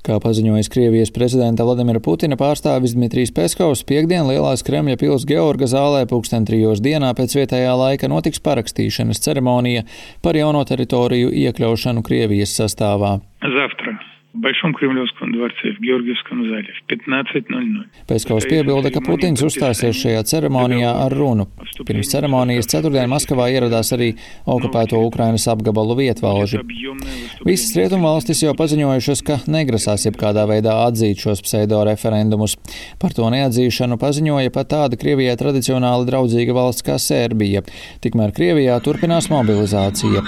Kā paziņojis Krievijas prezidenta Vladimira Putina pārstāvis Dmitrijs Peskovs, piektdien Lielās Kremļa pils Georga zālē 3:00 dienā pēc vietējā laika notiks parakstīšanas ceremonija par jauno teritoriju iekļaušanu Krievijas sastāvā. Завтра в Большом Кремлевском дворце в Георгиевском зале в 15:00. Peskovs piebilda, ka Putins uzstāsies šajā ceremonijā ar runu. Pirms ceremonijas ceturtdien Maskavā ieradās arī okupēto Ukrainas apgabalu vietvalži. Visas rietumvalstis jau paziņojušas, ka negrasās jebkādā veidā atzīt šos pseido-referendumus. Par to neatzīšanu paziņoja pat tāda Krievijai tradicionāli draudzīga valsts kā Serbija. Tikmēr Krievijā turpinās mobilizācija.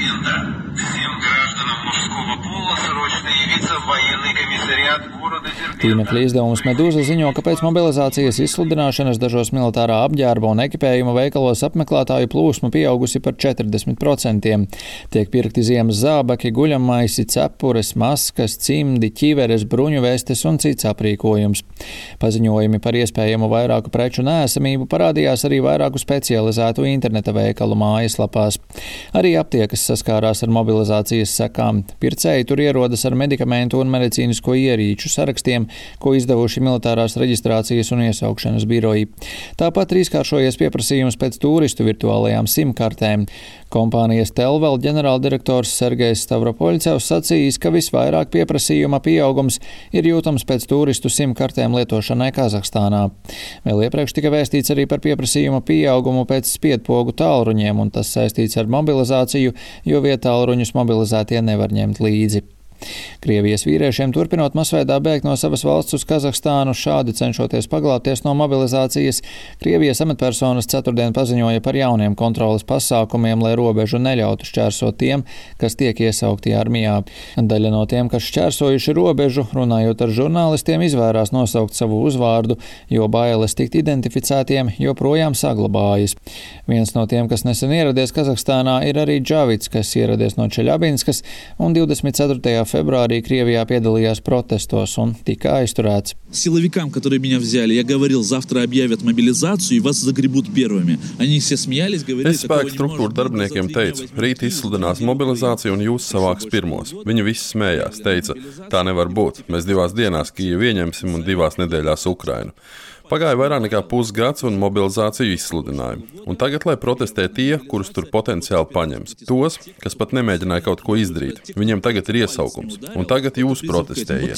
Tīmekļa izdevums Medūza ziņo, ka pēc mobilizācijas izsludināšanas dažos militārā apģērba un ekipējuma veikalos apmeklētāju plūsma pieaugusi par 40%. Tiek pirkti ziemas zābaki, guļammaisi, cepures, maskas, cimdi, ķiveres, bruņuvestes un cits aprīkojums. Paziņojumi par iespējamu vairāku preču neesamību parādījās arī vairāku specializētu interneta veikalu mājaslapās. Arī aptiekas saskārās ar mobilizācijas sekām. Pircēji tur ierodas ar medikamentu un medicīnisko ierīču sarakstiem, ko izdevuši militārās reģistrācijas un iesaukšanas biroji. Tāpat trīskāršojies pieprasījums pēc turistu virtuālajām SIM-kartēm. Kompānijas Telvel ģenerāldirektors Sergejs Stavropoļcevs sacījis, ka visvairāk pieprasījuma pieaugums ir jūtams pēc turistu SIM-kartēm lietošanai Kazahstānā. Vēl iepriekš tika vēstīts arī par pieprasījuma pieaugumu pēc spiedpogu tālruņiem, un tas saistīts ar mobilizāciju, jo vietālruņus mobilizētie nevar ņemt līdzi. Krievijas vīriešiem turpinot masveidā bēgt no savas valsts uz Kazahstānu, šādi cenšoties paglābties no mobilizācijas, Krievijas amatpersonas ceturtdien paziņoja par jauniem kontroles pasākumiem, lai robežu neļautu šķērsot tiem, kas tiek iesaukti armijā. Daļa no tiem, kas šķērsojuši robežu, runājot ar žurnālistiem, izvairās nosaukt savu uzvārdu, jo bailes tikt identificētiem joprojām saglabājas. Viens no tiem, kas nesen ieradies Kazahstānā, ir arī Džavits, kas ieradies no Čeļabinskas un 24. februārī Krievijā piedalījās protestos un tika aizturēts. Силовикам, которые меня взяли, я говорил, завтра объявят мобилизацию и вас загребут первыми. Они все смеялись, говорили, es spēku struktūru darbiniekiem teicu, rīt izsludinās mobilizāciju un jūs savāks pirmos. Viņi visi smējās, teica, tā nevar būt. Mēs 2 dienās Kijevu ieņemsim un 2 nedēļās Ukrainu. Pagāja vairāk nekā pusgads un mobilizāciju izsludināja. Un tagad, lai protestē tie, kurus tur potenciāli paņems. Tos, kas pat nemēģināja kaut ko izdarīt. Viņiem tagad ir iesaukums. Un tagad jūs protestējiet.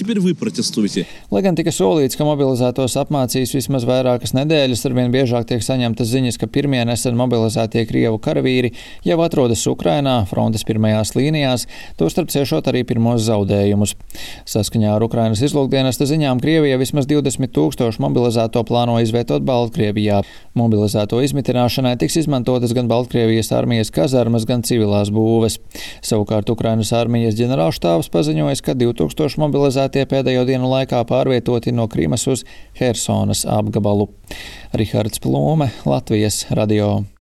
Lai gan tika solīts, ka mobilizētos apmācīs vismaz vairākas nedēļas, arvien biežāk tiek saņemtas ziņas, ka pirmie nesen mobilizētie Krievu karavīri jau atrodas Ukrainā, frontes pirmajās līnijās, tostarp ciešot arī pirmos zaudējumus. Saskaņā ar Ukrainas izlūkdienesta ziņām Krievija vismaz 20,000 mobilizēto plāno izvietot Baltkrievijā. Mobilizēto izmitināšanai tiks izmantotas gan Baltkrievijas armijas kazarmas, gan civilās būves. Savukārt Ukrainas armijas ģenerālštābs paziņojis, ka 2000 mobilizētie pēdējo dienu laikā pārvietoti no Krimas uz Hersonas apgabalu. Rihards Plūme, Latvijas radio.